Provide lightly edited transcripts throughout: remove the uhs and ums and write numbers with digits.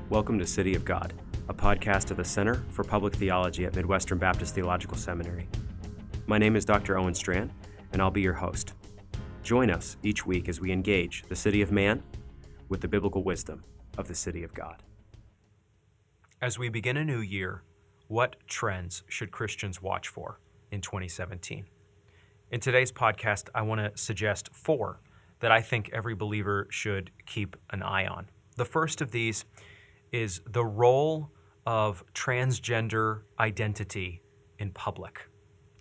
Welcome to City of God, a podcast of the Center for Public Theology at Midwestern Baptist Theological Seminary. My name is Dr. Owen Strand, and I'll be your host. Join us each week as we engage the city of man with the biblical wisdom of the city of God. As we begin a new year, what trends should Christians watch for in 2017? In today's podcast, I want to suggest 4 that I think every believer should keep an eye on. The first of these is the role of transgender identity in public.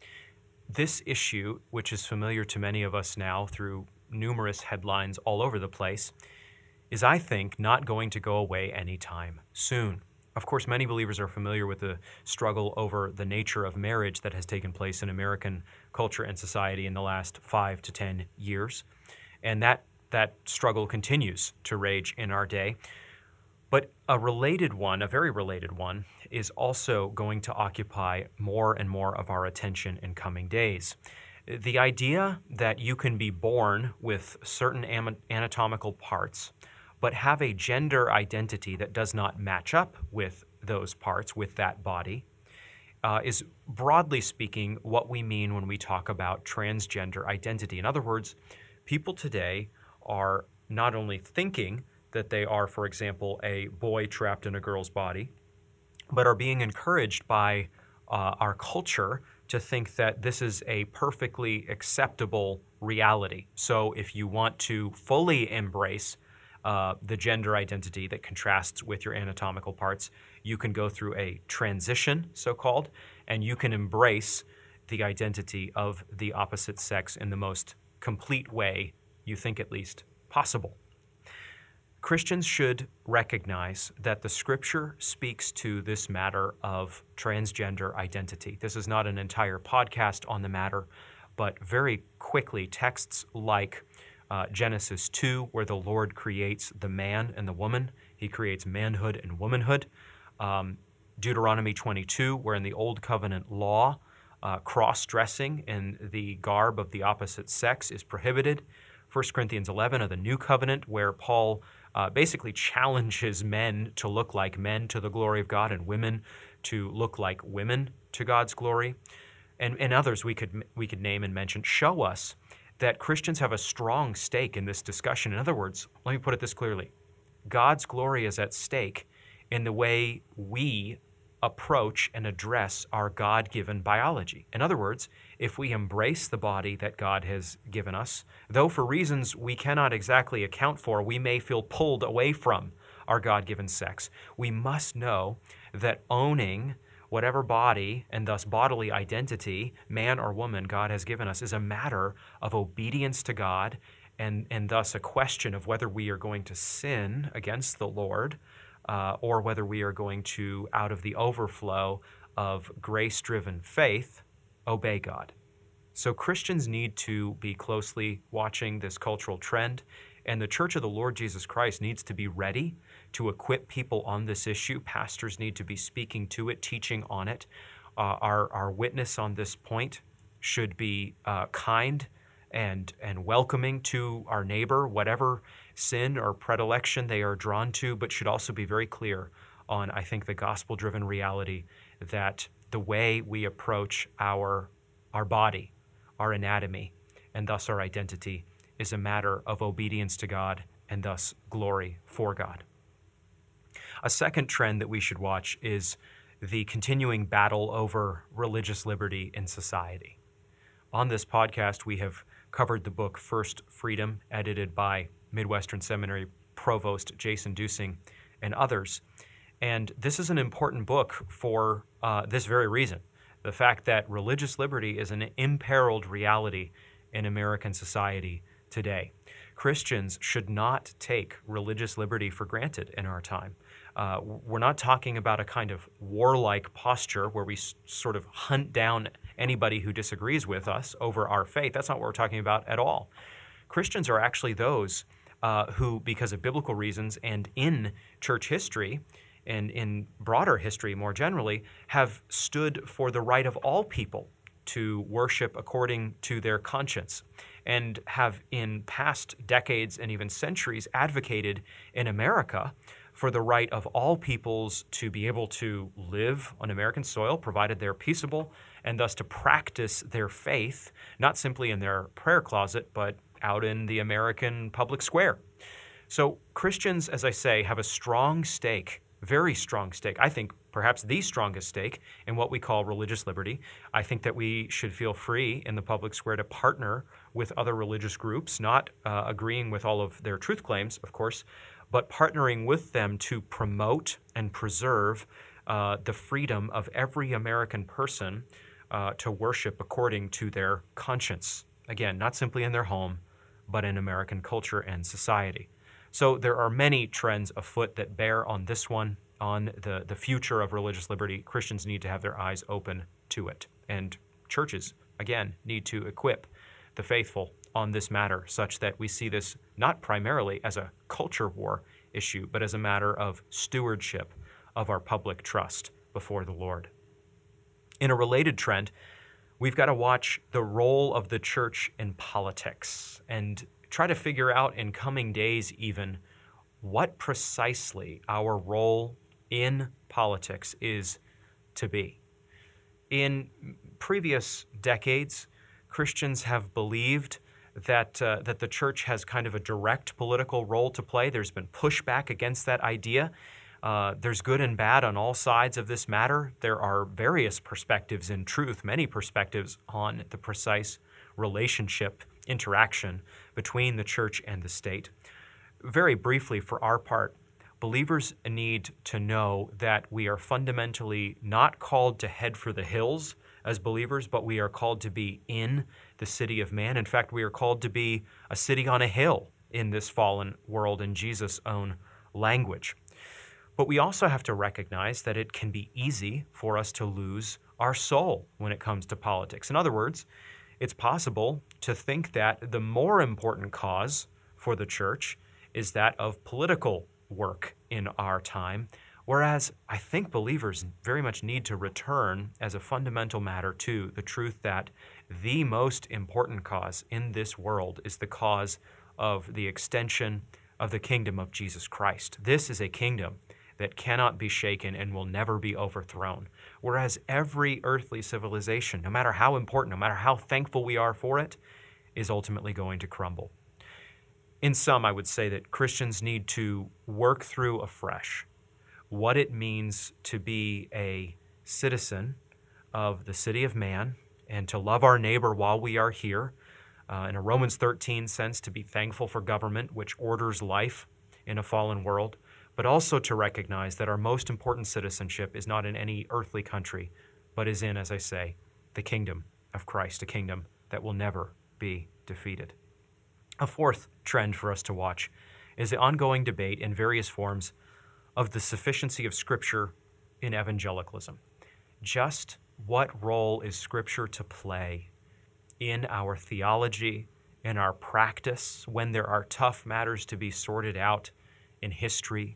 This issue, which is familiar to many of us now through numerous headlines all over the place, is, I think, not going to go away anytime soon. Of course, many believers are familiar with the struggle over the nature of marriage that has taken place in American culture and society in the last 5 to 10 years, and that struggle continues to rage in our day. But a very related one, is also going to occupy more and more of our attention in coming days. The idea that you can be born with certain anatomical parts, but have a gender identity that does not match up with those parts, with that body, is broadly speaking what we mean when we talk about transgender identity. In other words, people today are not only thinking that they are, for example, a boy trapped in a girl's body, but are being encouraged by our culture to think that this is a perfectly acceptable reality. So if you want to fully embrace the gender identity that contrasts with your anatomical parts, you can go through a transition, so-called, and you can embrace the identity of the opposite sex in the most complete way, you think at least, possible. Christians should recognize that the Scripture speaks to this matter of transgender identity. This is not an entire podcast on the matter, but very quickly, texts like Genesis 2, where the Lord creates the man and the woman. He creates manhood and womanhood. Deuteronomy 22, where in the Old Covenant law, cross-dressing in the garb of the opposite sex is prohibited. 1 Corinthians 11 of the New Covenant, where Paul basically challenges men to look like men to the glory of God and women to look like women to God's glory. And others we could name and mention show us that Christians have a strong stake in this discussion. In other words, let me put it this clearly. God's glory is at stake in the way we approach and address our God-given biology. In other words, if we embrace the body that God has given us, though for reasons we cannot exactly account for, we may feel pulled away from our God-given sex, we must know that owning whatever body and thus bodily identity, man or woman, God has given us is a matter of obedience to God and thus a question of whether we are going to sin against the Lord or whether we are going to, out of the overflow of grace-driven faith, obey God. So Christians need to be closely watching this cultural trend, and the Church of the Lord Jesus Christ needs to be ready to equip people on this issue. Pastors need to be speaking to it, teaching on it. Our witness on this point should be kind and welcoming to our neighbor, whatever sin or predilection they are drawn to, but should also be very clear on, I think, the gospel-driven reality that the way we approach our body, our anatomy, and thus our identity is a matter of obedience to God and thus glory for God. A second trend that we should watch is the continuing battle over religious liberty in society. On this podcast, we have covered the book First Freedom, edited by Midwestern Seminary Provost Jason Duesing and others. And this is an important book for this very reason, the fact that religious liberty is an imperiled reality in American society today. Christians should not take religious liberty for granted in our time. We're not talking about a kind of warlike posture where we sort of hunt down anybody who disagrees with us over our faith. That's not what we're talking about at all. Christians are actually those who, because of biblical reasons and in church history and in broader history more generally, have stood for the right of all people to worship according to their conscience, and have in past decades and even centuries advocated in America for the right of all peoples to be able to live on American soil, provided they're peaceable, and thus to practice their faith, not simply in their prayer closet, but out in the American public square. So Christians, as I say, have a strong stake, very strong stake, I think perhaps the strongest stake in what we call religious liberty. I think that we should feel free in the public square to partner with other religious groups, not agreeing with all of their truth claims, of course, but partnering with them to promote and preserve the freedom of every American person to worship according to their conscience. Again, not simply in their home, but in American culture and society. So there are many trends afoot that bear on this one, on the future of religious liberty. Christians need to have their eyes open to it. And churches, again, need to equip the faithful on this matter such that we see this not primarily as a culture war issue, but as a matter of stewardship of our public trust before the Lord. In a related trend, we've got to watch the role of the church in politics and try to figure out in coming days even what precisely our role in politics is to be. In previous decades, Christians have believed that the church has kind of a direct political role to play. There's been pushback against that idea. There's good and bad on all sides of this matter. There are various perspectives in truth, many perspectives on the precise relationship, interaction between the church and the state. Very briefly, for our part, believers need to know that we are fundamentally not called to head for the hills as believers, but we are called to be in the city of man. In fact, we are called to be a city on a hill in this fallen world in Jesus' own language. But we also have to recognize that it can be easy for us to lose our soul when it comes to politics. In other words, it's possible to think that the more important cause for the church is that of political work in our time, whereas I think believers very much need to return as a fundamental matter to the truth that the most important cause in this world is the cause of the extension of the kingdom of Jesus Christ. This is a kingdom that cannot be shaken and will never be overthrown. Whereas every earthly civilization, no matter how important, no matter how thankful we are for it, is ultimately going to crumble. In sum, I would say that Christians need to work through afresh what it means to be a citizen of the city of man and to love our neighbor while we are here. In a Romans 13 sense, to be thankful for government, which orders life in a fallen world, but also to recognize that our most important citizenship is not in any earthly country, but is in, as I say, the kingdom of Christ, a kingdom that will never be defeated. A fourth trend for us to watch is the ongoing debate in various forms of the sufficiency of Scripture in evangelicalism. Just what role is Scripture to play in our theology, in our practice, when there are tough matters to be sorted out in history?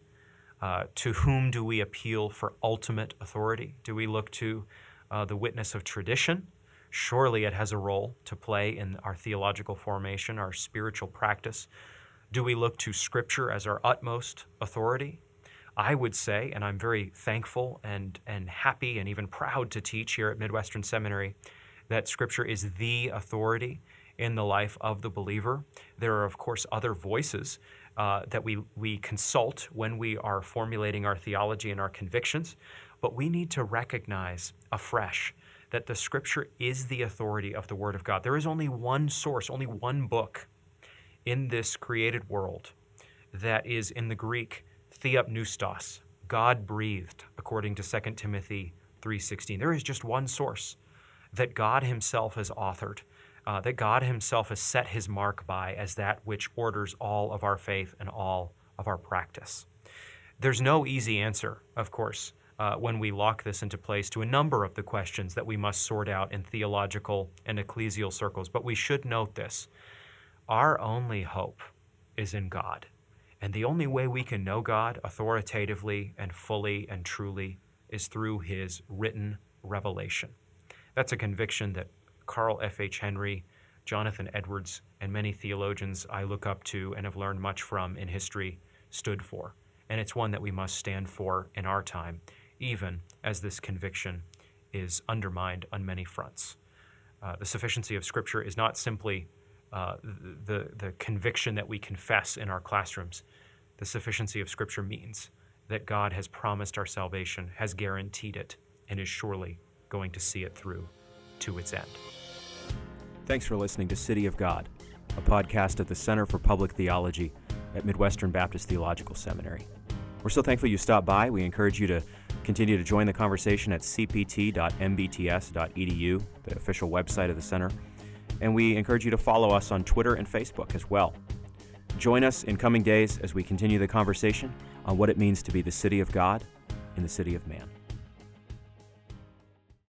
To whom do we appeal for ultimate authority? Do we look to the witness of tradition? Surely it has a role to play in our theological formation, our spiritual practice. Do we look to Scripture as our utmost authority? I would say, and I'm very thankful and happy and even proud to teach here at Midwestern Seminary, that Scripture is the authority in the life of the believer. There are, of course, other voices that we consult when we are formulating our theology and our convictions, but we need to recognize afresh that the Scripture is the authority of the Word of God. There is only one source, only one book in this created world that is, in the Greek, theopneustos, God-breathed, according to 2 Timothy 3:16. There is just one source that God Himself has authored, that God Himself has set His mark by as that which orders all of our faith and all of our practice. There's no easy answer, of course, when we lock this into place to a number of the questions that we must sort out in theological and ecclesial circles, but we should note this. Our only hope is in God, and the only way we can know God authoritatively and fully and truly is through His written revelation. That's a conviction that Carl F.H. Henry, Jonathan Edwards, and many theologians I look up to and have learned much from in history stood for. and it's one that we must stand for in our time, even as this conviction is undermined on many fronts. The sufficiency of Scripture is not simply the conviction that we confess in our classrooms. The sufficiency of Scripture means that God has promised our salvation, has guaranteed it, and is surely going to see it through to its end. Thanks for listening to City of God, a podcast at the Center for Public Theology at Midwestern Baptist Theological Seminary. We're so thankful you stopped by. We encourage you to continue to join the conversation at cpt.mbts.edu, the official website of the center. And we encourage you to follow us on Twitter and Facebook as well. Join us in coming days as we continue the conversation on what it means to be the city of God in the city of man.